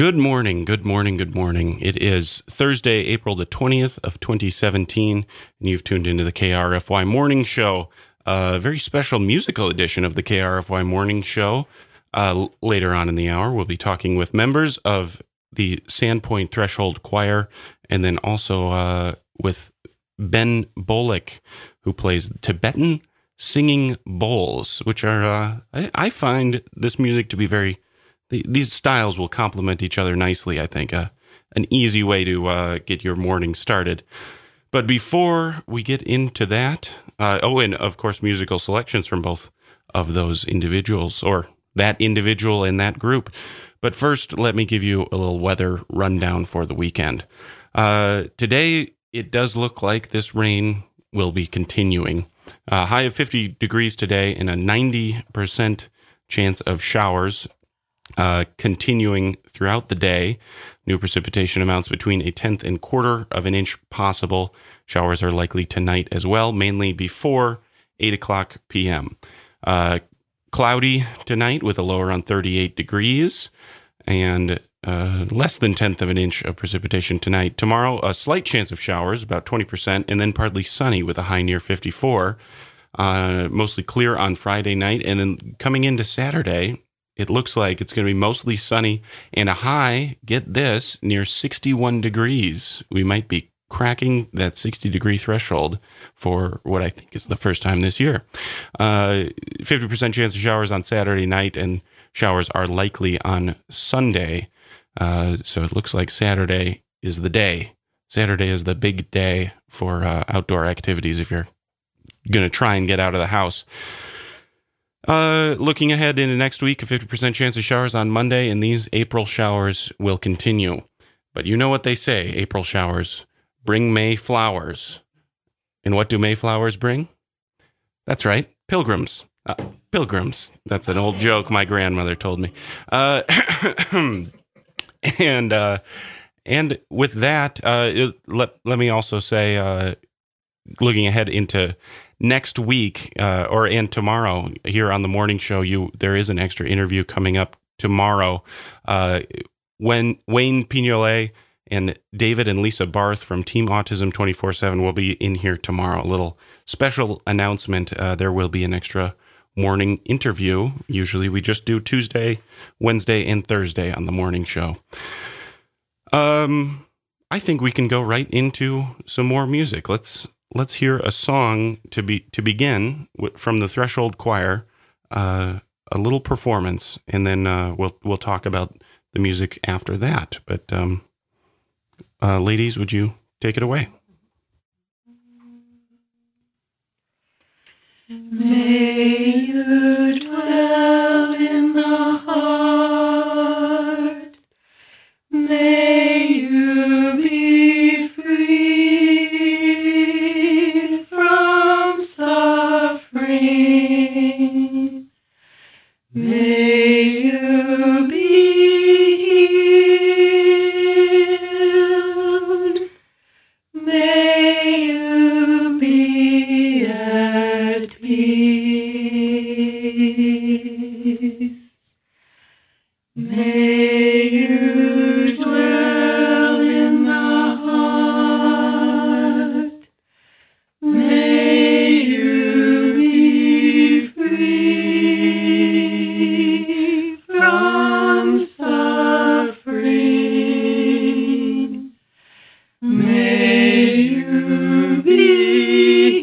Good morning, good morning, good morning. It is Thursday, April the 20th of 2017, and you've tuned into the KRFY Morning Show, a very special musical edition of the KRFY Morning Show. Later on in the hour, we'll be talking with members of the Sandpoint Threshold Choir, and then also with Ben Bolick, who plays Tibetan singing bowls, which are, I find this music to be very... These styles will complement each other nicely, I think. An easy way to get your morning started. But before we get into that, and of course, musical selections from both of those individuals, or that individual in that group. But first, let me give you a little weather rundown for the weekend. Today, it does look like this rain will be continuing. High of 50 degrees today and a 90% chance of showers. Continuing throughout the day. New precipitation amounts between a tenth and quarter of an inch possible. Showers are likely tonight as well, mainly before 8 o'clock p.m. Cloudy tonight with a low around 38 degrees and less than tenth of an inch of precipitation tonight. Tomorrow, a slight chance of showers, about 20%, and then partly sunny with a high near 54. Mostly clear on Friday night, and then coming into Saturday, it looks like it's going to be mostly sunny and a high, get this, near 61 degrees. We might be cracking that 60-degree threshold for what I think is the first time this year. 50% chance of showers on Saturday night, and showers are likely on Sunday. So it looks like Saturday is the day. Saturday is the big day for outdoor activities if you're going to try and get out of the house. Looking ahead into next week, a 50% chance of showers on Monday, and these April showers will continue. But you know what they say, April showers bring May flowers. And what do May flowers bring? That's right, pilgrims. Pilgrims. That's an old joke my grandmother told me. And with that, let me also say, looking ahead into next week, and tomorrow here on the morning show, there is an extra interview coming up tomorrow. When Wayne Pignolet and David and Lisa Barth from Team Autism 24/7 will be in here tomorrow. A little special announcement. There will be an extra morning interview. Usually we just do Tuesday, Wednesday, and Thursday on the morning show. I think we can go right into some more music. Let's hear a song to begin from the Threshold Choir, a little performance, and then we'll talk about the music after that. But ladies, would you take it away? May you dwell in the heart. May you be free from suffering. May you be healed. May you be at peace. May you dwell in the heart. May you be free from suffering. May you be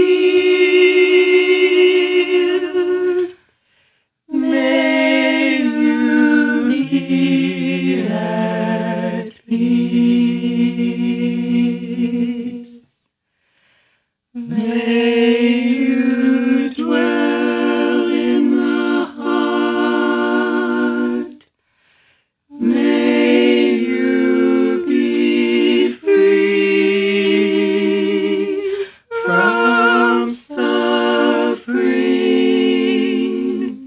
healed. May you be at peace. May you dwell in the heart. May you be free from suffering.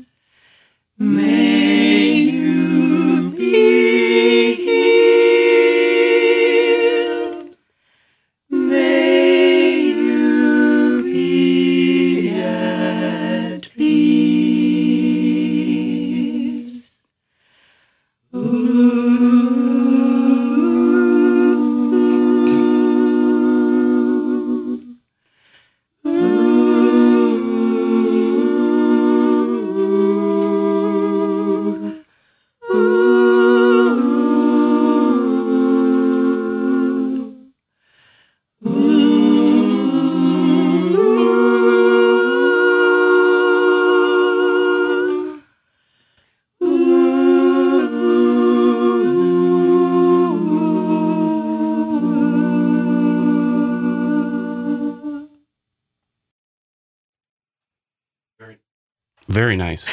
May you be healed. Very nice.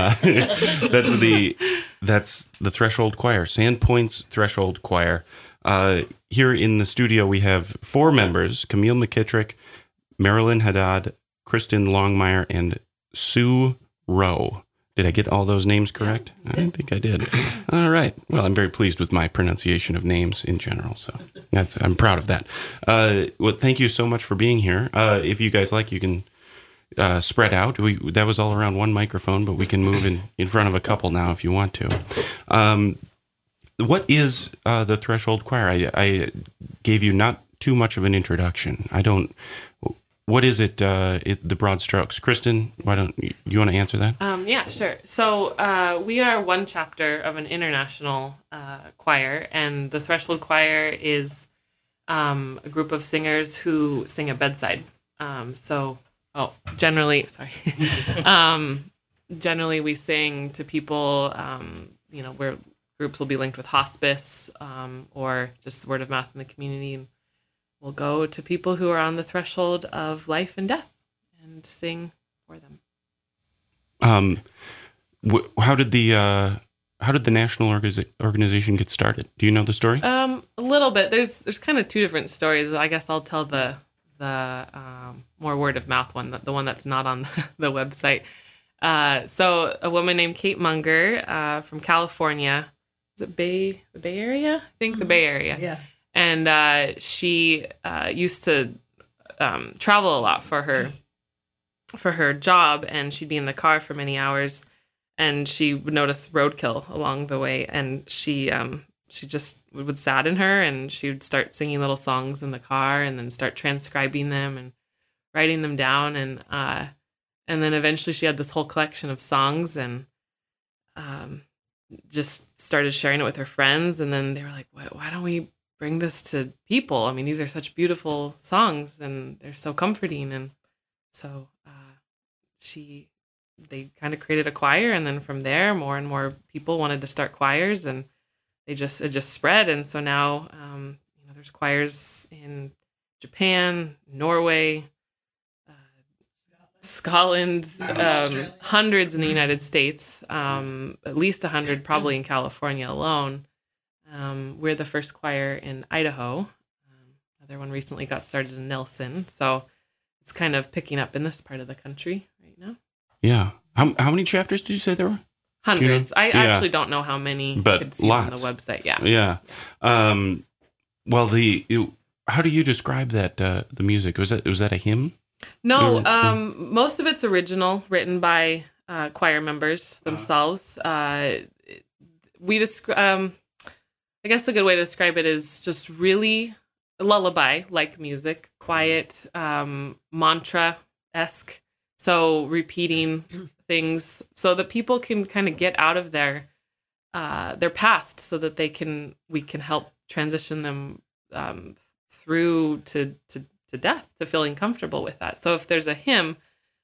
That's the Threshold Choir, Sandpoint's Threshold Choir. Here in the studio, we have 4 members: Camille McKittrick, Marilyn Haddad, Kristen Longmire, and Sue Rowe. Did I get all those names correct? I don't think I did. All right. Well, I'm very pleased with my pronunciation of names in general, so I'm proud of that. Well, thank you so much for being here. If you guys like, you can spread out. That was all around one microphone, but we can move in front of a couple now if you want to. What is the Threshold Choir? I gave you not too much of an introduction. What is it, the broad strokes? Kristen, why don't you want to answer that? Yeah, sure. So we are one chapter of an international choir, and the Threshold Choir is a group of singers who sing at bedside. Generally we sing to people, where groups will be linked with hospice or just word of mouth in the community. We'll go to people who are on the threshold of life and death and sing for them. How did the national organization get started? Do you know the story? A little bit. There's kind of 2 different stories. I guess I'll tell the more word of mouth one, the one that's not on the website. So a woman named Kate Munger from California. Is it the Bay Area? I think the Bay Area. Yeah. And she used to travel a lot for her job, and she'd be in the car for many hours, and she would notice roadkill along the way, and she just would sadden her, and she would start singing little songs in the car, and then start transcribing them and writing them down, and then eventually she had this whole collection of songs, and just started sharing it with her friends, and then they were like, why don't we bring this to people? I mean, these are such beautiful songs, and they're so comforting. And so they kind of created a choir, and then from there, more and more people wanted to start choirs, and it just spread. And so now, there's choirs in Japan, Norway, Scotland, hundreds in the United States, at least 100 probably in California alone. We're the first choir in Idaho. Another one recently got started in Nelson. So it's kind of picking up in this part of the country right now. Yeah. How many chapters did you say there were? Hundreds. I actually don't know how many, but you could see lots on the website. Yeah. Yeah. Well, how do you describe that, the music? Was that a hymn? No, most of it's original, written by choir members themselves. I guess a good way to describe it is just really lullaby-like music, quiet, mantra-esque. So repeating things so that people can kind of get out of their past, so that we can help transition them through to death, to feeling comfortable with that. So if there's a hymn,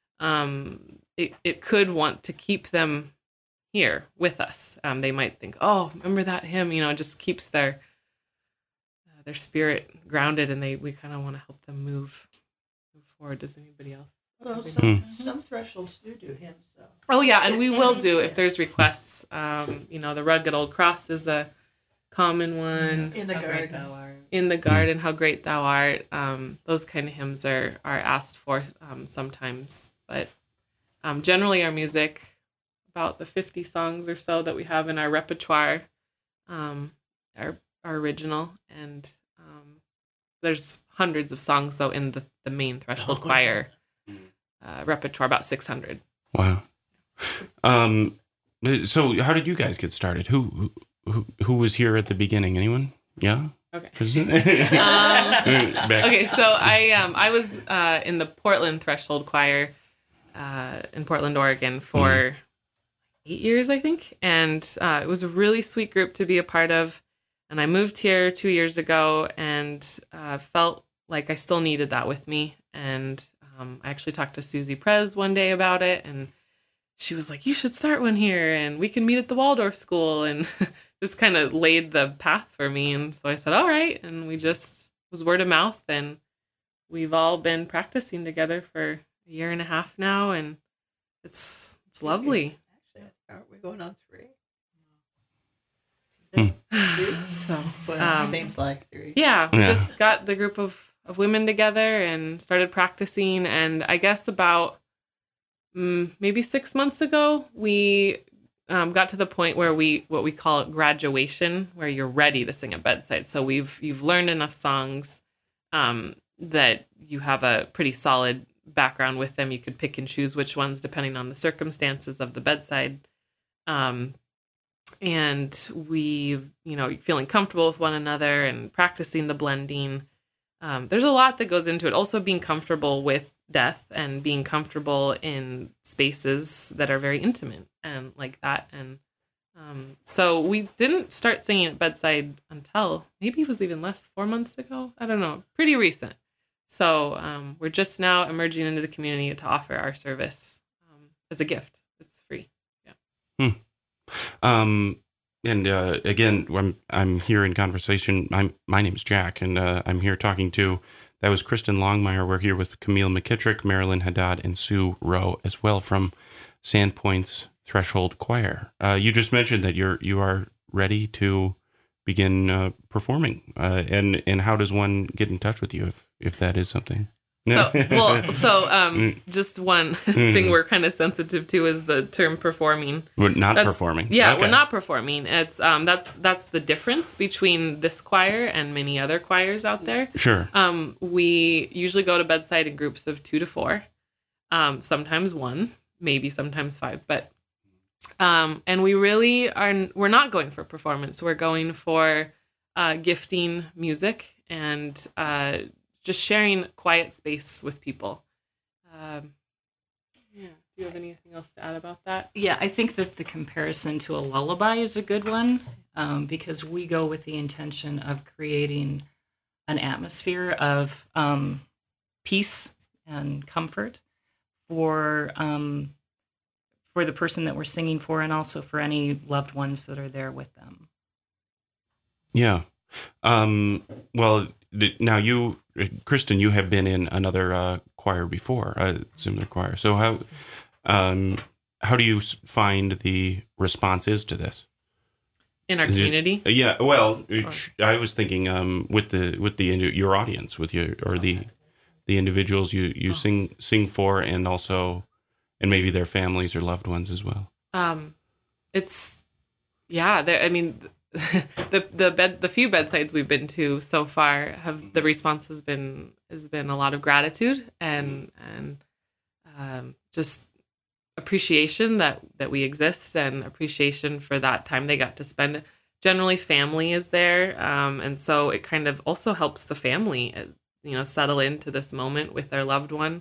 it could want to keep them here with us. They might think, oh, remember that hymn? It just keeps their spirit grounded, and we kind of want to help them move forward. Does anybody else? Well, some thresholds do hymns, though. Oh yeah, and we will do if there's requests. The Rugged Old Cross is a common one. In the garden. In the garden, how great thou art. Those kind of hymns are asked for sometimes, but generally our music, about the 50 songs or so that we have in our repertoire, are original, and there's hundreds of songs though in the main Threshold Choir repertoire, about 600. Wow. So how did you guys get started? Who was here at the beginning? Anyone? Yeah. Okay. Okay. So I was in the Portland Threshold Choir in Portland, Oregon for 8 years, I think. And it was a really sweet group to be a part of. And I moved here 2 years ago and felt like I still needed that with me. And I actually talked to Susie Prez one day about it. And she was like, you should start one here and we can meet at the Waldorf School. And just kind of laid the path for me. And so I said, all right. And it was word of mouth. And we've all been practicing together for a year and a half now. And it's It's lovely. Actually, aren't we going on 3? So, Well, seems like 3. yeah, we Yeah. just got the group of women together and started practicing. And I guess about maybe 6 months ago, we got to the point where what we call graduation, where you're ready to sing at bedside. So you've learned enough songs that you have a pretty solid background with them. You could pick and choose which ones depending on the circumstances of the bedside. And we've, feeling comfortable with one another and practicing the blending. There's a lot that goes into it. Also being comfortable with death and being comfortable in spaces that are very intimate and like that. And so we didn't start singing at bedside until maybe it was even less, 4 months ago. I don't know, pretty recent. So we're just now emerging into the community to offer our service as a gift. It's free. Yeah. And again, I'm here in conversation. My name's Jack, and I'm here talking to. That was Kristen Longmire. We're here with Camille McKittrick, Marilyn Haddad, and Sue Rowe as well from Sandpoint's Threshold Choir. You just mentioned that you are ready to begin performing. And how does one get in touch with you if that is something? Just one thing we're kind of sensitive to is the term performing. We're not performing. Yeah, Okay. we're not performing. It's that's the difference between this choir and many other choirs out there. Sure. We usually go to bedside in groups of 2 to 4, sometimes 1, maybe sometimes 5, but and we're not going for performance. We're going for gifting music and just sharing quiet space with people. Do you have anything else to add about that? Yeah, I think that the comparison to a lullaby is a good one because we go with the intention of creating an atmosphere of peace and comfort for the person that we're singing for and also for any loved ones that are there with them. Yeah. Well, now you, Kristen, you have been in another choir before, a similar choir. So how do you find the responses to this? In our community? Yeah. Well, I was thinking with your audience, with your or the individuals you sing for, and also, and maybe their families or loved ones as well. The few bedsides we've been to so far the response has been a lot of gratitude and just appreciation that we exist and appreciation for that time they got to spend. Generally, family is there, and so it kind of also helps the family, settle into this moment with their loved one.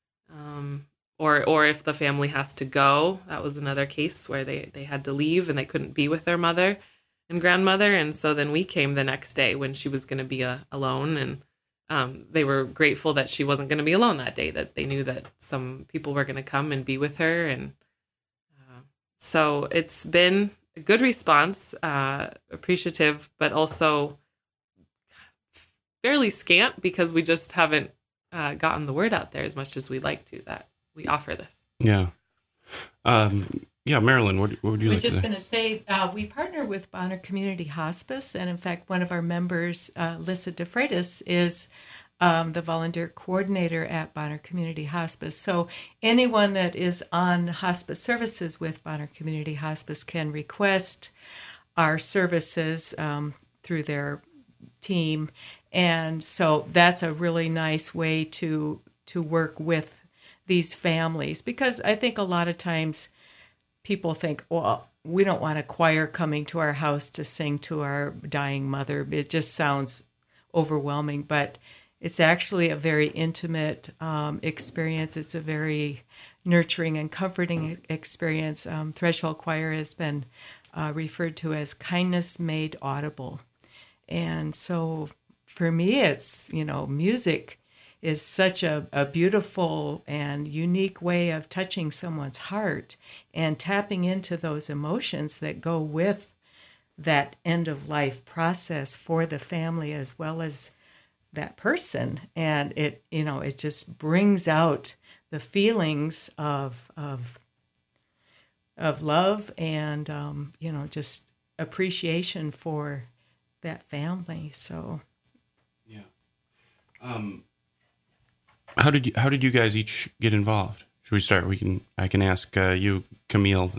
Or if the family has to go, that was another case where they had to leave and they couldn't be with their mother and grandmother. And so then we came the next day when she was going to be alone. And they were grateful that she wasn't going to be alone that day, that they knew that some people were going to come and be with her. And so it's been a good response, appreciative, but also fairly scant because we just haven't gotten the word out there as much as we'd like to, that we offer this. Yeah. Marilyn, what would you like to say? I was just going to say, we partner with Bonner Community Hospice, and in fact, one of our members, Lissa DeFreitas, is the volunteer coordinator at Bonner Community Hospice. So anyone that is on hospice services with Bonner Community Hospice can request our services through their team, and so that's a really nice way to work with these families, because I think a lot of times people think, well, we don't want a choir coming to our house to sing to our dying mother. It just sounds overwhelming, but it's actually a very intimate experience. It's a very nurturing and comforting experience. Threshold Choir has been referred to as kindness made audible. And so for me, it's, music is such a beautiful and unique way of touching someone's heart and tapping into those emotions that go with that end-of-life process for the family as well as that person. And it, it just brings out the feelings of of love and just appreciation for that family. So Yeah. How did you guys each get involved? Should we start? I can ask you, Camille.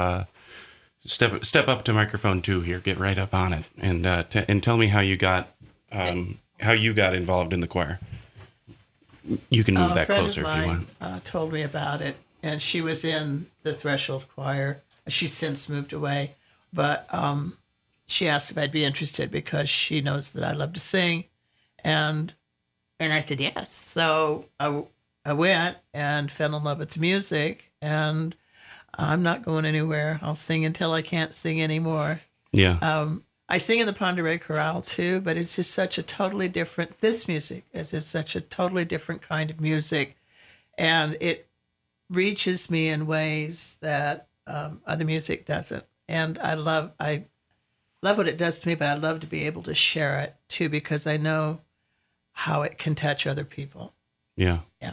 Step up to microphone 2 here. Get right up on it, and tell me how you got involved in the choir. You can move that closer if you want. Told me about it, and she was in the Threshold Choir. She's since moved away, but she asked if I'd be interested because she knows that I love to sing, and I said yes. So I went and fell in love with the music, and I'm not going anywhere. I'll sing until I can't sing anymore. Yeah. I sing in the Ponderay Chorale too, but it's just such a totally different. This music is just such a totally different kind of music, and it reaches me in ways that other music doesn't. And I love what it does to me, but I love to be able to share it too because I know how it can touch other people. Yeah. Yeah.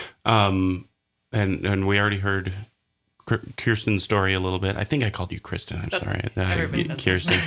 And we already heard Kirsten's story a little bit. I think I called you Kristen. I'm sorry. Everybody does Kirsten.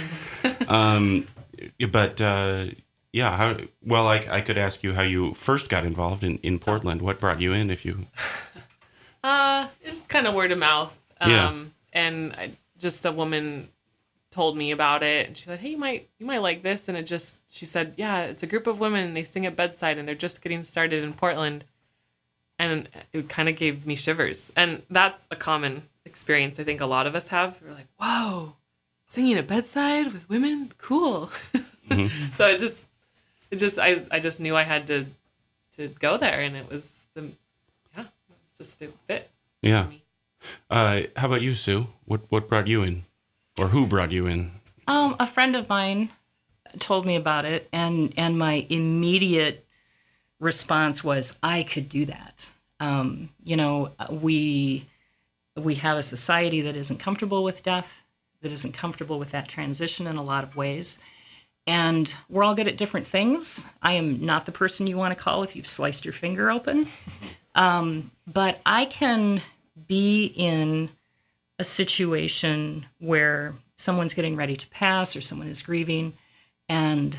I could ask you how you first got involved in Portland. What brought you in, if you... It's kind of word of mouth. And just a woman told me about it, and she said, "Hey, you might like this." And she said, "Yeah, it's a group of women, and they sing at bedside, and they're just getting started in Portland." And it kind of gave me shivers. And that's a common experience I think a lot of us have. We're like, "Whoa, singing at bedside with women, cool." Mm-hmm. So I just knew I had to go there, and it fit. Yeah. How about you, Sue? What brought you in, or who brought you in? A friend of mine told me about it, and my immediate response was, I could do that. We have a society that isn't comfortable with death, that isn't comfortable with that transition in a lot of ways. And we're all good at different things. I am not the person you want to call if you've sliced your finger open. But I can be in a situation where someone's getting ready to pass or someone is grieving, and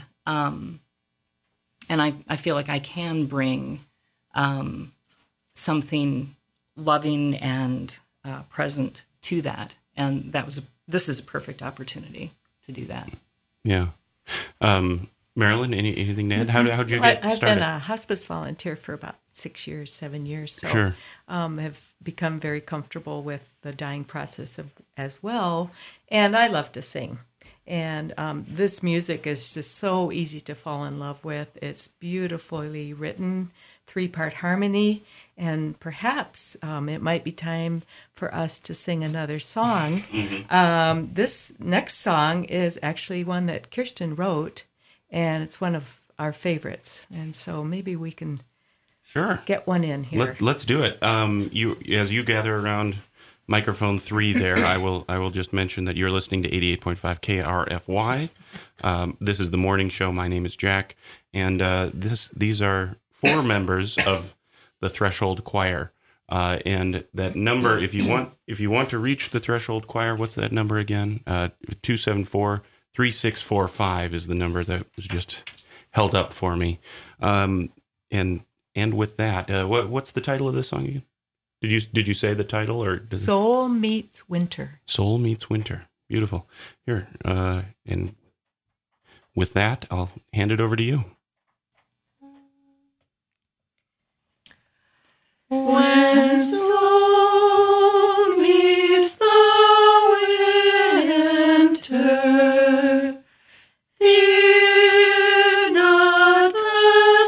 I feel like I can bring something loving and present to that, and this is a perfect opportunity to do that. Yeah. Marilyn, anything to add? How'd you get started? I've been a hospice volunteer for about 7 years, so sure. Have become very comfortable with the dying process as well, and I love to sing. And this music is just so easy to fall in love with. It's beautifully written, 3-part harmony, and perhaps it might be time for us to sing another song. Mm-hmm. This next song is actually one that Kirsten wrote, and it's one of our favorites. And so maybe we can get one in here. Let's do it. As you gather around microphone 3 there, I will just mention that you're listening to 88.5 KRFY. This is the morning show. My name is Jack, and these are 4 members of the Threshold Choir. And that number, if you want to reach the Threshold Choir, what's that number again? 274-3645 is the number that was just held up for me. And with that, what's the title of this song again? Did you say the title, or Soul Meets Winter? Soul Meets Winter. Beautiful. Here, and with that, I'll hand it over to you. When soul meets the winter, fear not the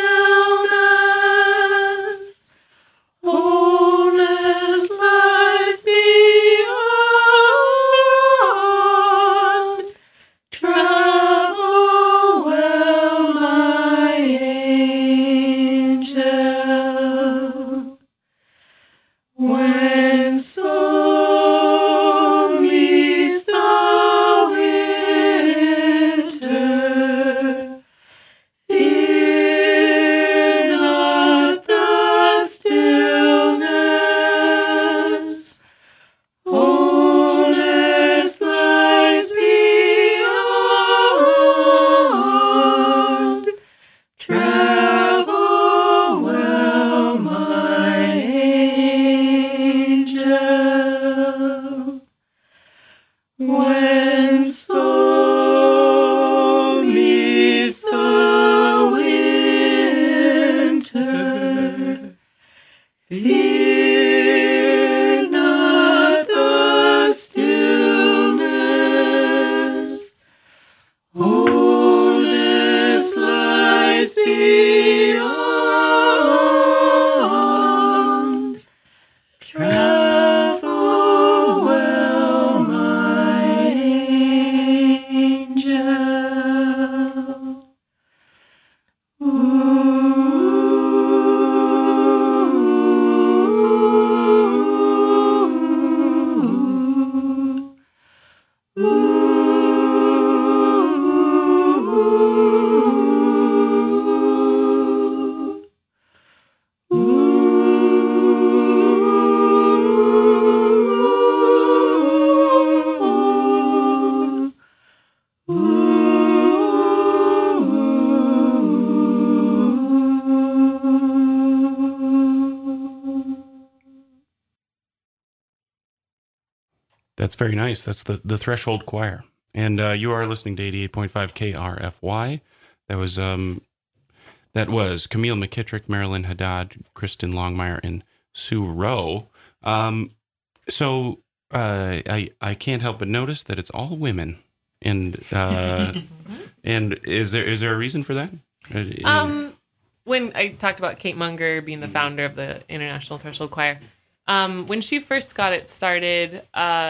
stillness. Wholeness lies beyond. Travel well, That's very nice. That's the Threshold Choir. And you are listening to 88.5 KRFY. That was Camille McKittrick, Marilyn Haddad, Kristen Longmire, and Sue Rowe. So I can't help but notice that it's all women. And and is there a reason for that? When I talked about Kate Munger being the founder of the International Threshold Choir, when she first got it started,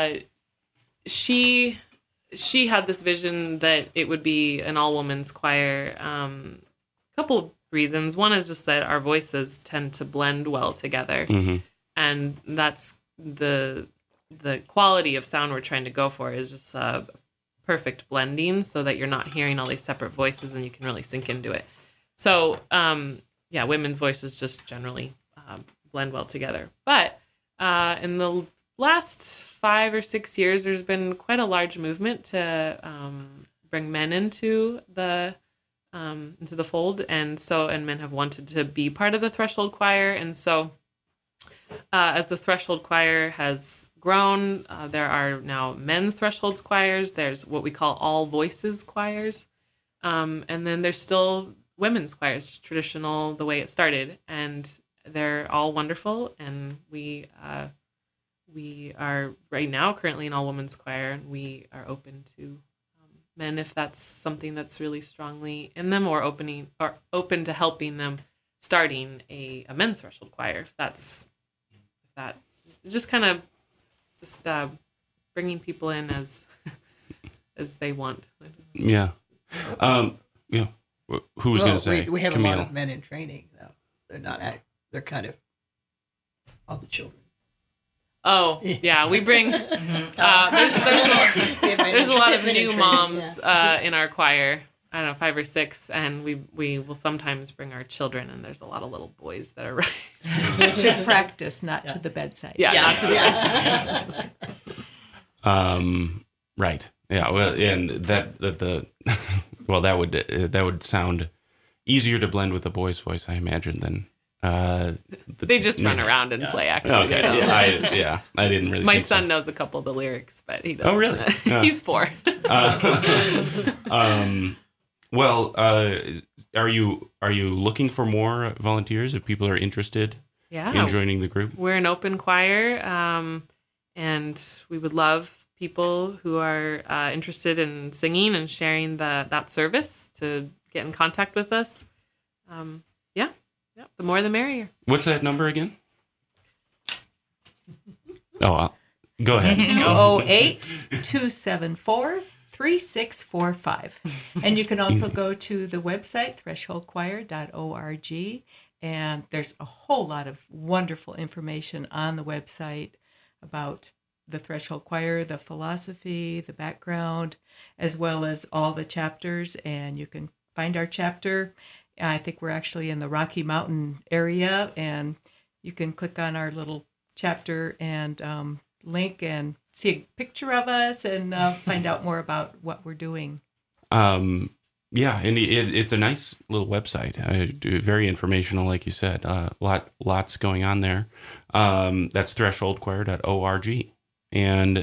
she had this vision that it would be an all-women's choir. Couple of reasons. One is just that our voices tend to blend well together, and that's the quality of sound we're trying to go for is just a perfect blending, so that you're not hearing all these separate voices and you can really sink into it. So, women's voices just generally blend well together. But in the last 5 or 6 years, there's been quite a large movement to bring men into the fold, and men have wanted to be part of the Threshold Choir. And so, as the Threshold Choir has grown, there are now men's Threshold choirs. There's what we call all voices choirs, and then there's still women's choirs, traditional the way it started, and they're all wonderful. And we are right now currently an all women's choir, and we are open to men if that's something that's really strongly in them, or open to helping them starting a men's Threshold choir if that just kind of bringing people in as they want. Yeah. Who was going to say? We have Camille. a lot of men in training, though. They're not. They're kind of all the children. Oh yeah, we bring. There's a lot of new moms in our choir. I don't know, 5 or 6, and we will sometimes bring our children, and there's a lot of little boys that are to practice, not to the bedside. not to the bedside. Right. Yeah. Well, and that would sound easier to blend with a boy's voice, I imagine, than. They just run around and play, actually. Okay. I didn't really. My think son so. knows a couple of the lyrics, but he doesn't. Oh, really? Yeah. He's 4. Well, are you looking for more volunteers if people are interested in joining the group? We're an open choir, and we would love people who are interested in singing and sharing that service to get in contact with us. The more the merrier. What's that number again? Oh, go ahead. 208-274-3645. And you can also go to the website, thresholdchoir.org, and there's a whole lot of wonderful information on the website about the Threshold Choir, the philosophy, the background, as well as all the chapters. And you can find our chapter. I think we're actually in the Rocky Mountain area, and you can click on our little chapter and link and see a picture of us and find out more about what we're doing. And it's a nice little website. Very informational, like you said. Lots going on there. That's thresholdchoir.org. And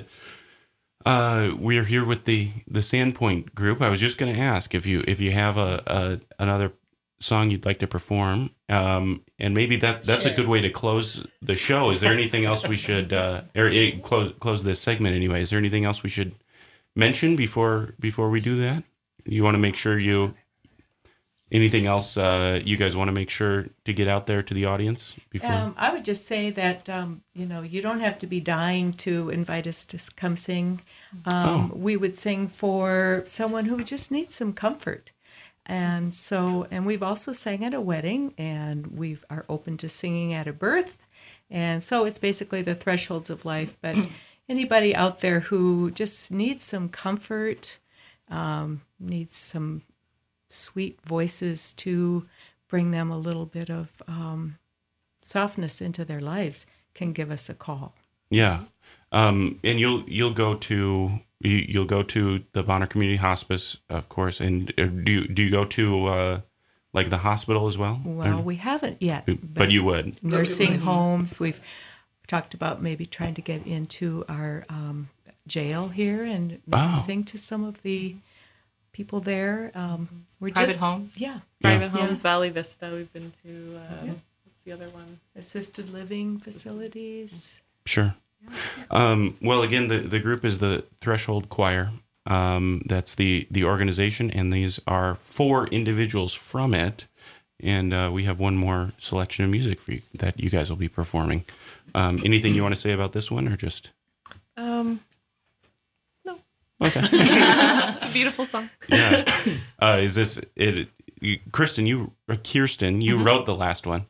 we're here with the Sandpoint group. I was just going to ask if you have another song you'd like to perform, and maybe that's a good way to close the show. Is there anything else we should close this segment anyway? Is there anything else we should mention before we do that? You want to make sure anything else you guys want to make sure to get out there to the audience before? I would just say that you don't have to be dying to invite us to come sing. We would sing for someone who just needs some comfort. And we've also sang at a wedding, and we are open to singing at a birth. And so it's basically the thresholds of life. But anybody out there who just needs some comfort, needs some sweet voices to bring them a little bit of softness into their lives can give us a call. Yeah. And you'll go to the Bonner Community Hospice, of course, and do you go to like the hospital as well? Well, we haven't yet, but you would. Nursing homes. We've talked about maybe trying to get into our jail here and sing to some of the people there. We're Private homes? Yeah. Private homes, Valley Vista. We've been to, what's the other one? Assisted living facilities. Sure. Well, again, the group is the Threshold Choir. That's the organization, and these are 4 individuals from it. And we have one more selection of music for you that you guys will be performing. Anything you want to say about this one, or just? No. Okay. It's a beautiful song. Yeah. Is this it? Kirsten, you wrote the last one.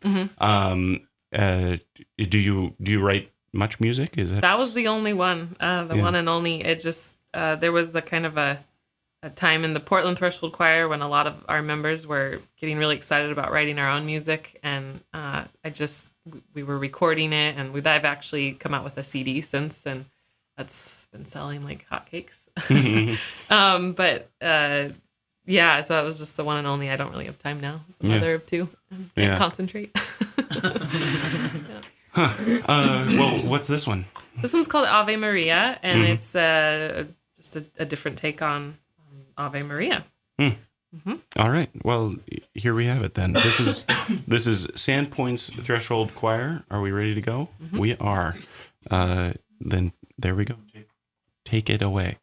Do you write much music? That was the only one, one and only. It just there was a kind of a time in the Portland Threshold Choir when a lot of our members were getting really excited about writing our own music, and we were recording it, and I've actually come out with a CD since, and that's been selling like hotcakes. Yeah, so it was just the one and only. I don't really have time now. As a mother of 2, and can't concentrate. Well, what's this one? This one's called Ave Maria, and it's just a different take on Ave Maria. All right. Well, here we have it then. This is Sandpoint's Threshold Choir. Are we ready to go? We are. Then there we go. Take it away.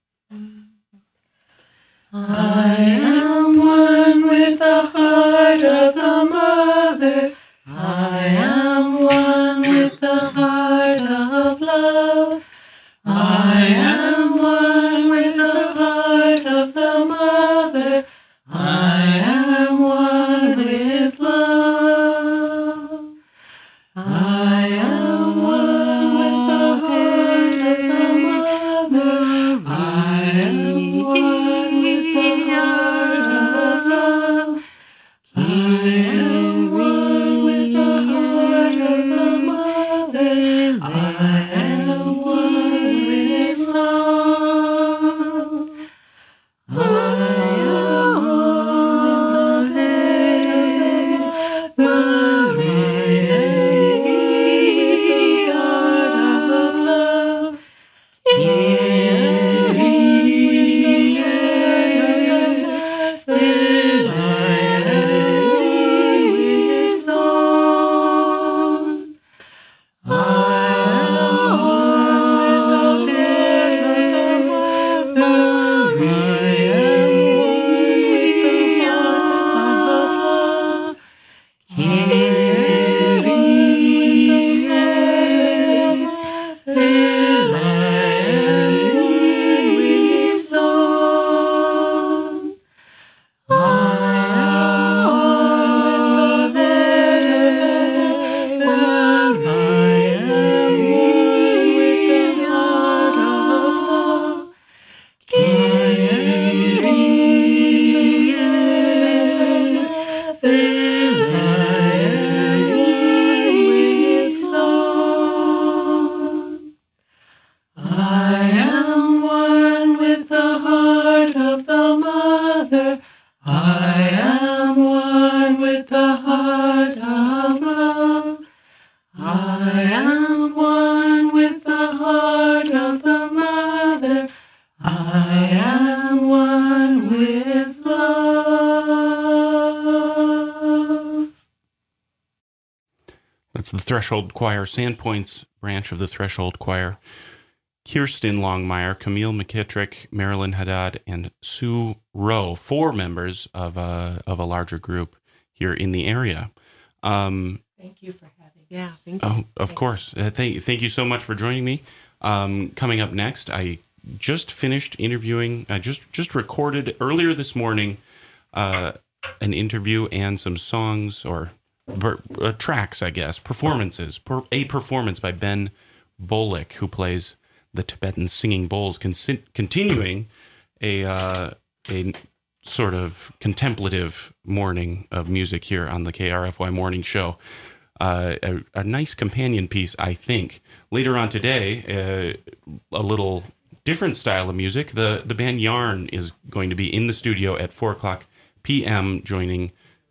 I am one with the heart of the mother. I am one with the heart of love. I am one with the heart of the mother. I am one with love. I am one with the heart of the mother. I am one with the heart of love. I am one with the heart of the mother. I am one with song. I am one with love. That's the Threshold Choir, Sandpoint's branch of the Threshold Choir. Kirsten Longmire, Camille McKittrick, Marilyn Haddad, and Sue Rowe, 4 members of a larger group here in the area. Thank you for having us. Yeah, thank you. Oh, of course. Thank you so much for joining me. Coming up next, I just finished interviewing. I just recorded earlier this morning an interview and some songs or tracks, I guess, performances. A performance by Ben Bolick, who plays the Tibetan singing bowls, continuing a sort of contemplative morning of music here on the KRFY Morning Show. A nice companion piece, I think. Later on today, a little different style of music. The band Yarn is going to be in the studio at 4:00 p.m. joining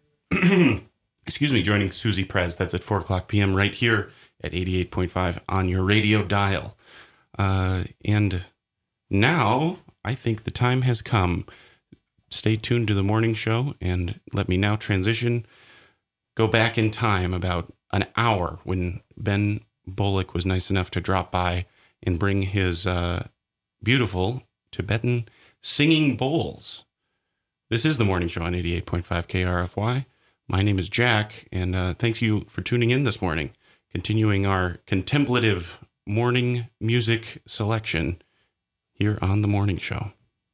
Susie Prez. That's at 4:00 p.m. right here at 88.5 on your radio dial. And now I think the time has come. Stay tuned to the morning show, and let me now go back in time about an hour when Ben Bullock was nice enough to drop by and bring his beautiful Tibetan singing bowls. This is the morning show on 88.5 KRFY. My name is Jack, and thanks you for tuning in this morning. Continuing our contemplative morning music selection here on the morning show.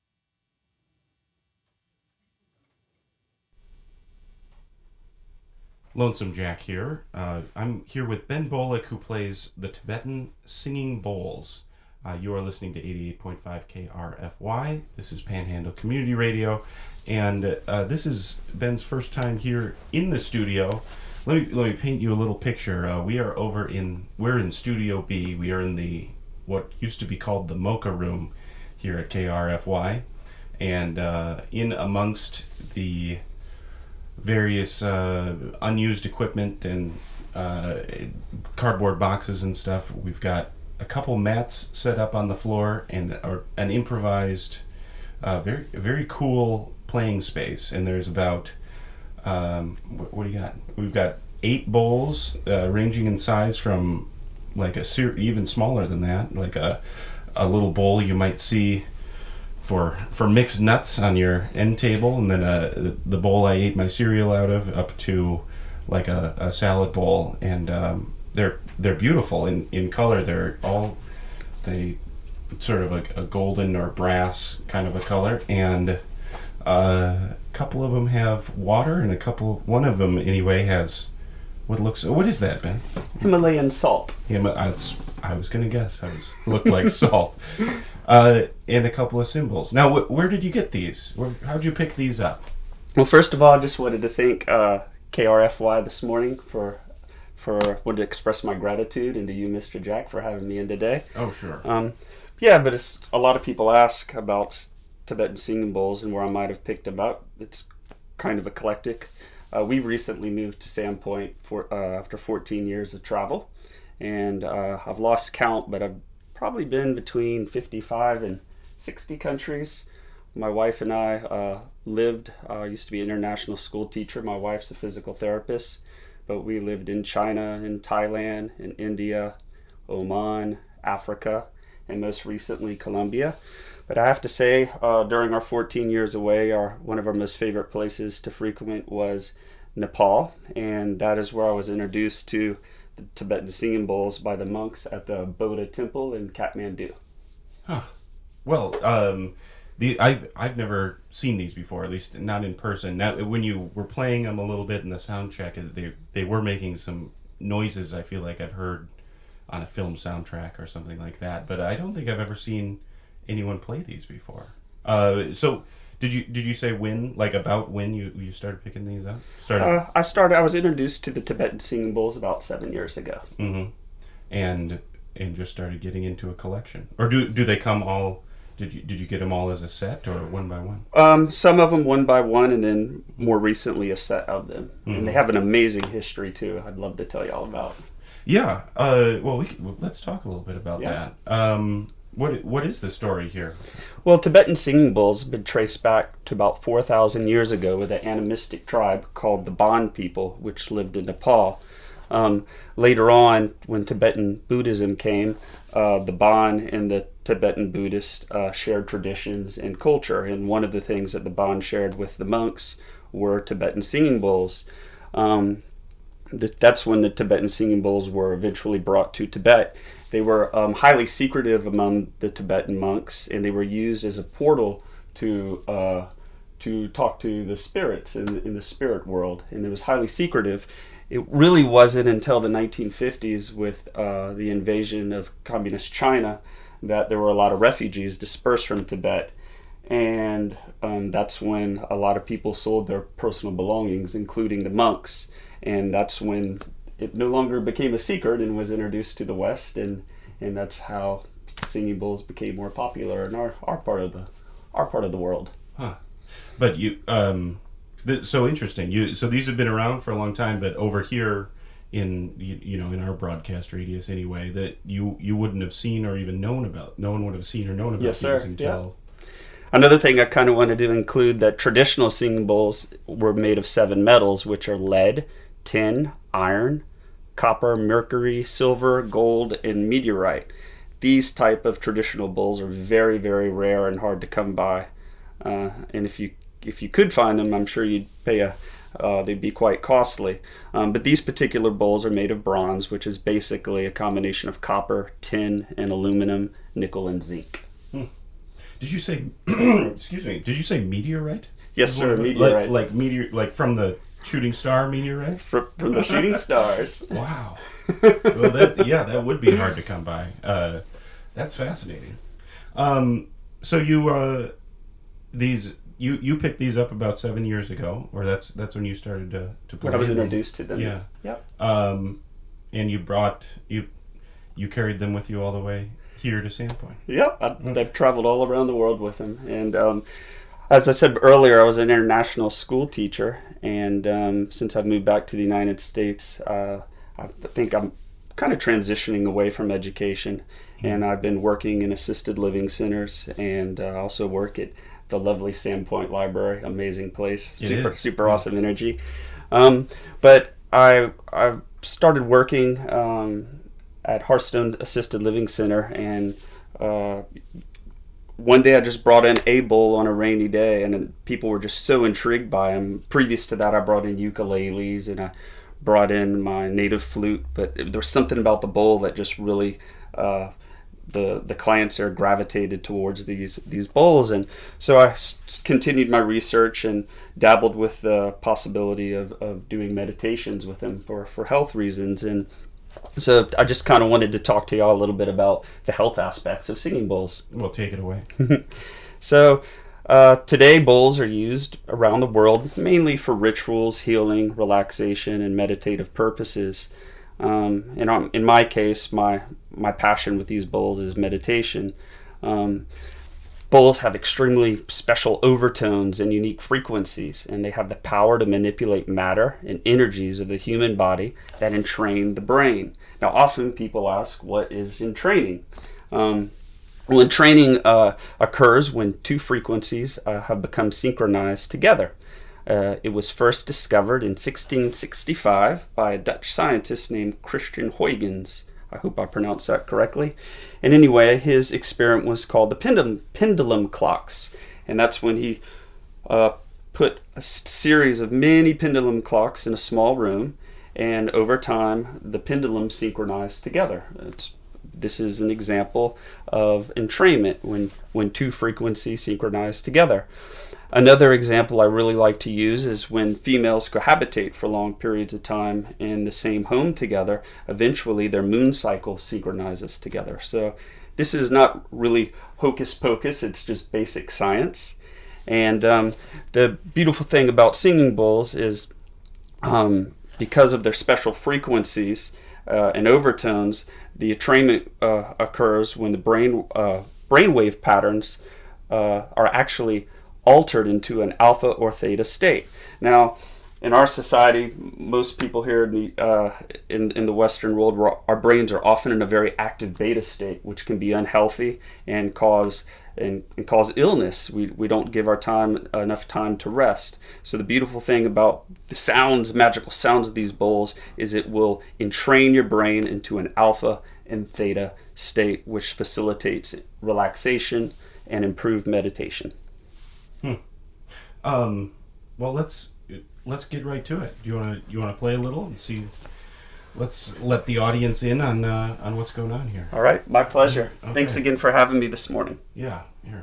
Lonesome Jack here. I'm here with Ben Bullock, who plays the Tibetan singing bowls. You are listening to 88.5 KRFY. This is Panhandle Community Radio, and this is Ben's first time here in the studio. Let me paint you a little picture. We're in Studio B. We are in what used to be called the Mocha Room here at KRFY, and in amongst the various unused equipment and cardboard boxes and stuff, we've got a couple mats set up on the floor and an improvised, very very cool playing space. And there's about what do you got? We've got 8 bowls ranging in size from like even smaller than that, like a little bowl you might see for mixed nuts on your end table, and then the bowl I ate my cereal out of, up to like a salad bowl. And they're beautiful in color. They sort of a golden or brass kind of a color, and a couple of them have water, and one of them anyway has what is that, Ben? Himalayan salt. I was gonna guess. Looked like salt. And a couple of symbols. Now, where did you get these? How'd you pick these up? Well, first of all, I just wanted to thank KRFY this morning wanted to express my gratitude, and to you, Mr. Jack, for having me in today. Oh, sure. But it's a lot of people ask about Tibetan singing bowls and where I might have picked them up. It's kind of eclectic. We recently moved to Sandpoint after 14 years of travel, and I've lost count, but I've probably been between 55 and 60 countries. My wife and I used to be an international school teacher. My wife's a physical therapist, but we lived in China, in Thailand, in India, Oman, Africa, and most recently Colombia. But I have to say, during our 14 years away, one of our most favorite places to frequent was Nepal, and that is where I was introduced to the Tibetan singing bowls by the monks at the Bodha Temple in Kathmandu. Huh. Well, I've never seen these before, at least not in person. Now, when you were playing them a little bit in the sound check, they were making some noises I feel like I've heard on a film soundtrack or something like that. But I don't think I've ever seen anyone play these before. So did you say when you started picking these up? I was introduced to the Tibetan singing bowls about 7 years ago. Mm-hmm. And just started getting into a collection, or do they come all? Did you get them all as a set or one by one? Some of them one by one, and then more recently a set of them. Mm-hmm. And they have an amazing history too. I'd love to tell you all about. Yeah. Let's talk a little bit about that. What is the story here? Well, Tibetan singing bowls have been traced back to about 4,000 years ago with an animistic tribe called the Bon people, which lived in Nepal. Later on, when Tibetan Buddhism came, the Bon and the Tibetan Buddhists shared traditions and culture, and one of the things that the Bon shared with the monks were Tibetan singing bowls. That's when the Tibetan singing bowls were eventually brought to Tibet. They were highly secretive among the Tibetan monks, and they were used as a portal to talk to the spirits in the spirit world, and it was highly secretive. It really wasn't until the 1950s with the invasion of communist China that there were a lot of refugees dispersed from Tibet, and that's when a lot of people sold their personal belongings, including the monks, and that's when it no longer became a secret and was introduced to the West, and that's how singing bowls became more popular in our part of the world. Huh. But you so interesting. So these have been around for a long time, but over here in our broadcast radius anyway, that you wouldn't have seen or even known about. No one would have seen or known about Yes, these sir. until. Another thing I kind of wanted to include, that traditional singing bowls were made of 7 metals, which are lead, tin, iron, copper, mercury, silver, gold, and meteorite. These type of traditional bowls are very, very rare and hard to come by. And if you could find them, I'm sure you'd pay they'd be quite costly. But these particular bowls are made of bronze, which is basically a combination of copper, tin, and aluminum, nickel, and zinc. Did you say? Excuse me. Did you say meteorite? Yes, sir. Meteorite. Like meteor, like from the shooting star meteorite. From the shooting stars. Wow. Well, that would be hard to come by. That's fascinating. So you picked these up about 7 years ago, or that's when you started to play. When I was introduced to them. Yeah. Yep. And you carried them with you all the way here to Sandpoint. Yep. I've traveled all around the world with them, and as I said earlier, I was an international school teacher, and since I've moved back to the United States, I think I'm kind of transitioning away from education, and I've been working in assisted living centers, and also work at the lovely Sandpoint Library. Amazing place, super awesome energy. But I've started working at Hearthstone Assisted Living Center, and one day I just brought in a bowl on a rainy day, and then people were just so intrigued by them. Previous to that, I brought in ukuleles, and I brought in my native flute, but there was something about the bowl that just really the clients there gravitated towards these bowls. And so I continued my research and dabbled with the possibility of doing meditations with them for health reasons. And so I just kind of wanted to talk to y'all a little bit about the health aspects of singing bowls. Well, take it away. So today, bowls are used around the world mainly for rituals, healing, relaxation, and meditative purposes. And in my case, my passion with these bowls is meditation. Bowls have extremely special overtones and unique frequencies, and they have the power to manipulate matter and energies of the human body that entrain the brain. Now, often people ask, what is entraining? Well, entraining occurs when two frequencies have become synchronized together. It was first discovered in 1665 by a Dutch scientist named Christian Huygens. I hope I pronounced that correctly. And anyway, his experiment was called the pendulum clocks. And that's when he put a series of many pendulum clocks in a small room. And over time, the pendulum synchronized together. This is an example of entrainment, when two frequencies synchronize together. Another example I really like to use is when females cohabitate for long periods of time in the same home together. Eventually, their moon cycle synchronizes together. So this is not really hocus pocus, it's just basic science. And the beautiful thing about singing bowls is because of their special frequencies and overtones, the entrainment occurs when the brainwave patterns are actually altered into an alpha or theta state. Now, in our society, most people here in the Western world, our brains are often in a very active beta state, which can be unhealthy and cause illness. We don't give enough time to rest. So the beautiful thing about the magical sounds of these bowls is it will entrain your brain into an alpha and theta state, which facilitates relaxation and improved meditation. Well, let's get right to it. Do you want to play a little and see? Let's let the audience in on what's going on here. All right, my pleasure. Okay. Thanks again for having me this morning. Yeah, here.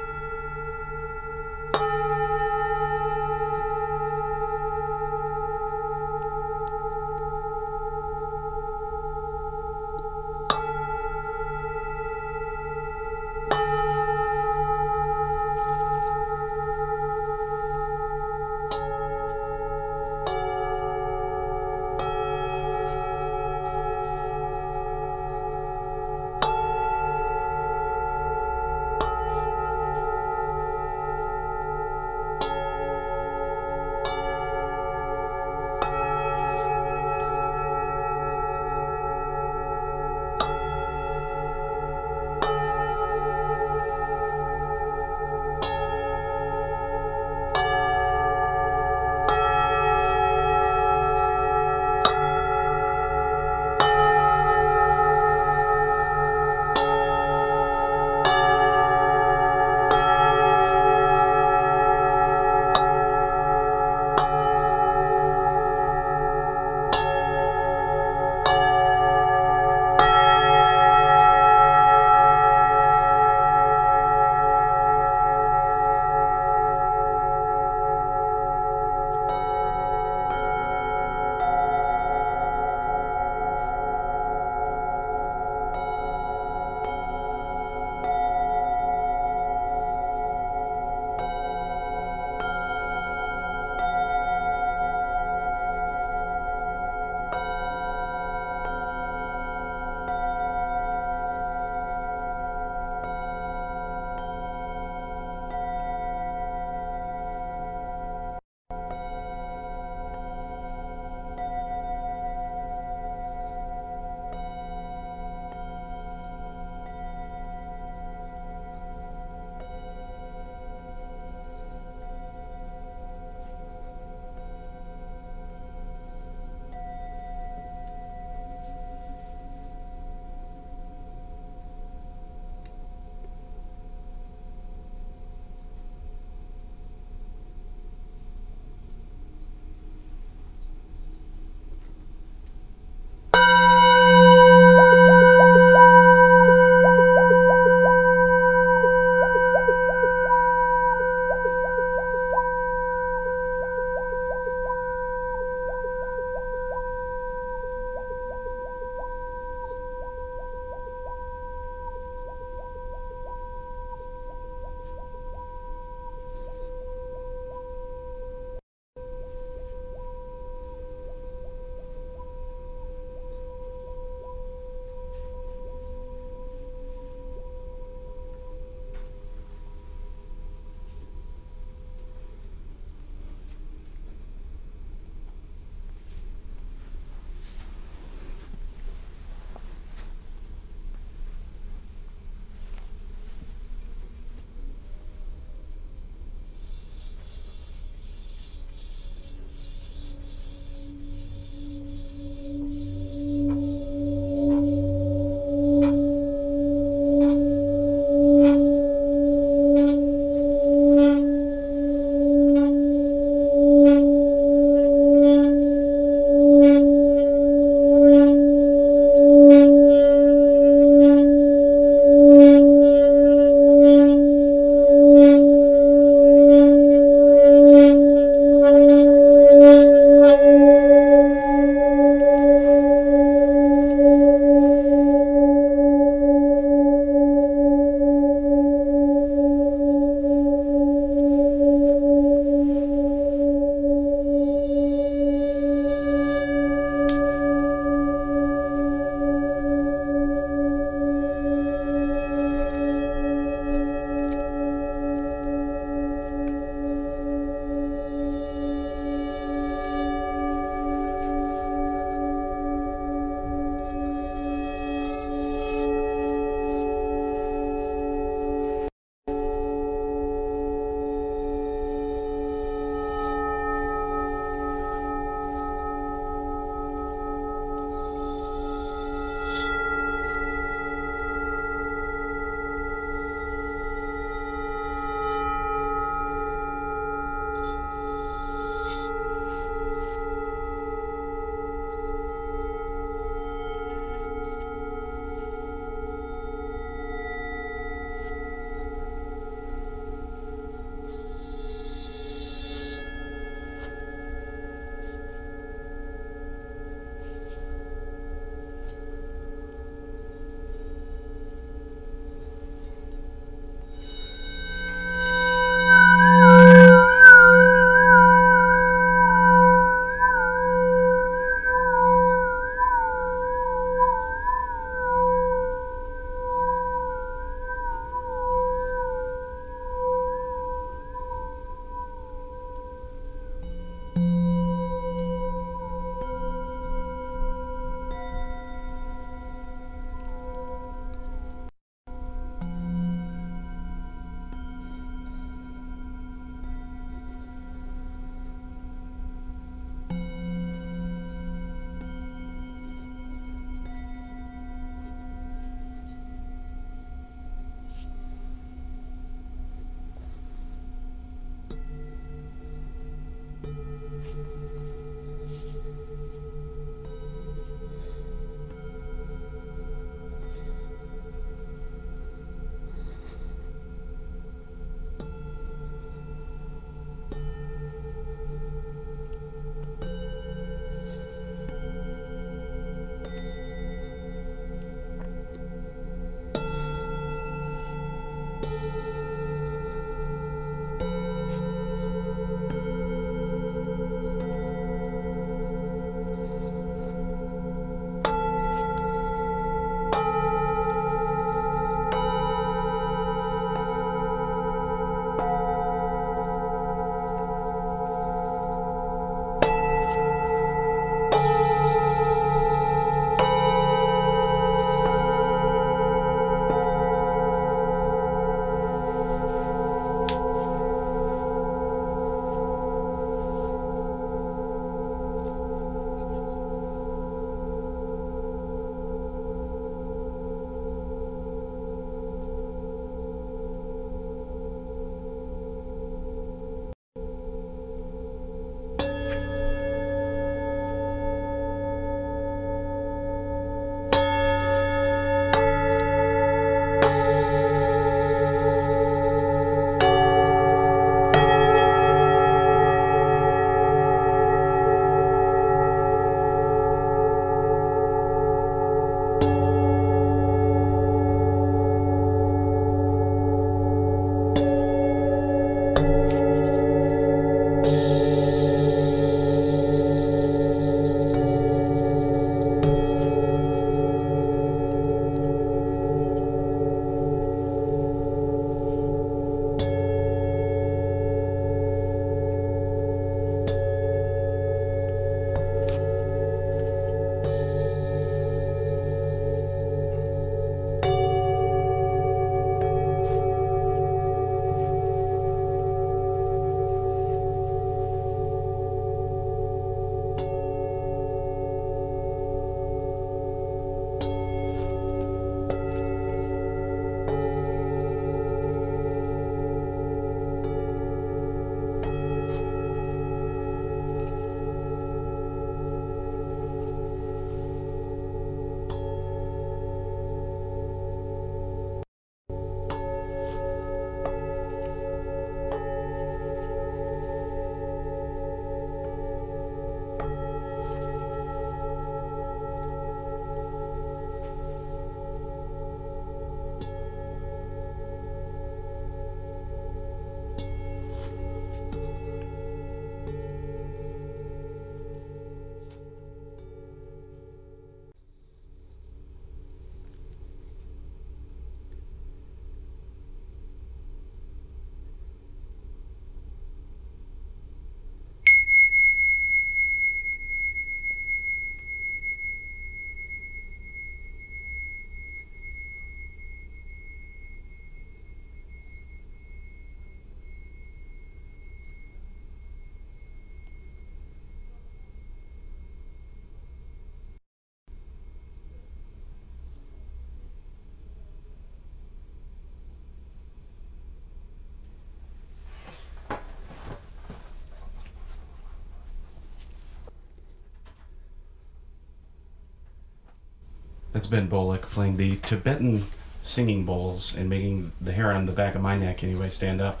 That's Ben Bullock playing the Tibetan singing bowls and making the hair on the back of my neck anyway stand up.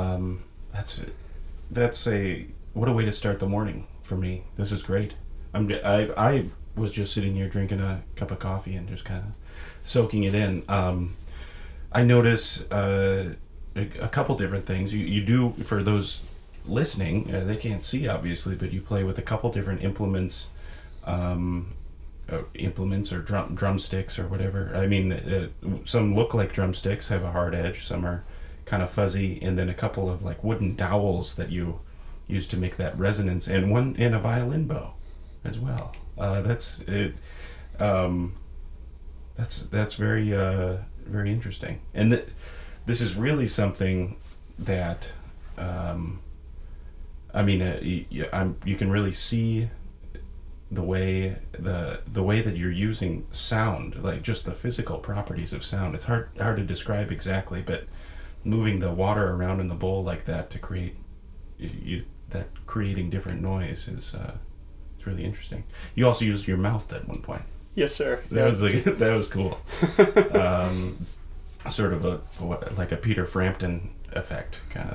That's a what a way to start the morning for me. This is great. I was just sitting here drinking a cup of coffee and just kind of soaking it in. I notice a couple different things. You do, for those listening, they can't see obviously, but you play with a couple different implements or drumsticks or whatever. I mean, some look like drumsticks, have a hard edge, some are kind of fuzzy, and then a couple of like wooden dowels that you use to make that resonance, and one in a violin bow as well. That's it. That's very very interesting, and this is really something that I mean, you can really see the way that you're using sound, like just the physical properties of sound. It's hard to describe exactly, but moving the water around in the bowl like that to create creating different noise is it's really interesting. You also used your mouth at one point. Yes, sir. That was cool. Sort of like a Peter Frampton effect, kind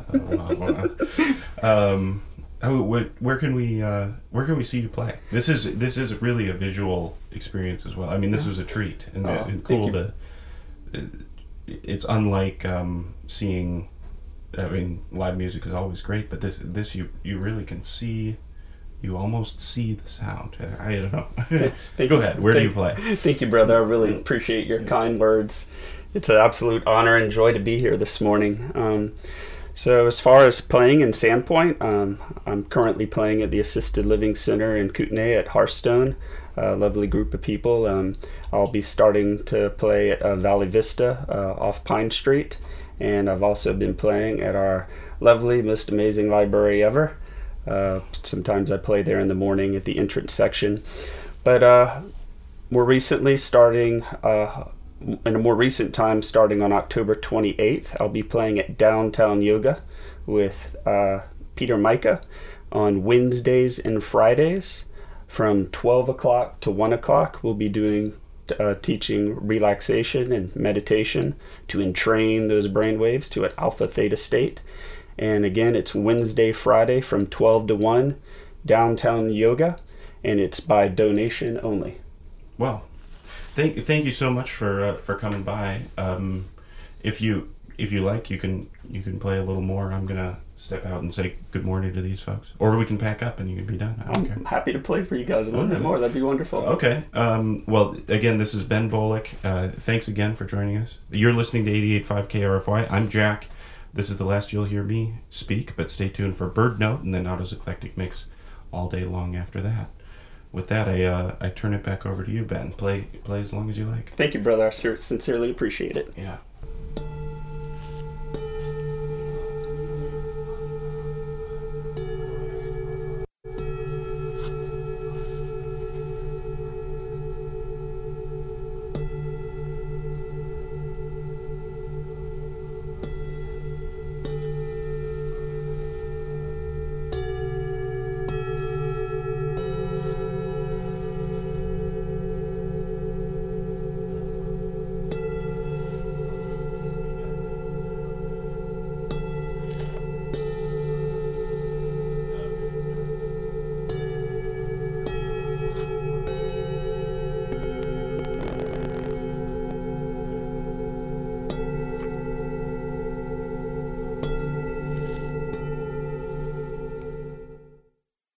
of. Where can we see you play? This is really a visual experience as well. I mean, this was a treat and cool to it's unlike seeing. I mean, live music is always great, but this you really can see. You almost see the sound. I don't know. Go ahead. Where do you play? Thank you, brother. I really appreciate your kind words. It's an absolute honor and joy to be here this morning. So as far as playing in Sandpoint, I'm currently playing at the Assisted Living Center in Kootenai at Hearthstone. A lovely group of people. I'll be starting to play at Valley Vista off Pine Street. And I've also been playing at our lovely, most amazing library ever. Sometimes I play there in the morning at the entrance section. But more recently, starting in a more recent time, starting on October 28th, I'll be playing at Downtown Yoga with Peter Micah on Wednesdays and Fridays from 12 o'clock to 1 o'clock. We'll be doing teaching relaxation and meditation to entrain those brain waves to an alpha theta state. And again, it's Wednesday, Friday from 12 to 1, Downtown Yoga, and it's by donation only. Well, thank you so much for coming by. If you like, you can play a little more. I'm gonna step out and say good morning to these folks, or we can pack up and you can be done. I don't care. I'm happy to play for you guys a little bit more. That'd be wonderful. Okay. Well, again, this is Ben Bolick. Thanks again for joining us. You're listening to 88.5 KRFY. I'm Jack. This is the last you'll hear me speak, but stay tuned for Bird Note and then Otto's Eclectic Mix all day long after that. With that, I turn it back over to you, Ben. Play as long as you like. Thank you, brother. I sincerely appreciate it. Yeah.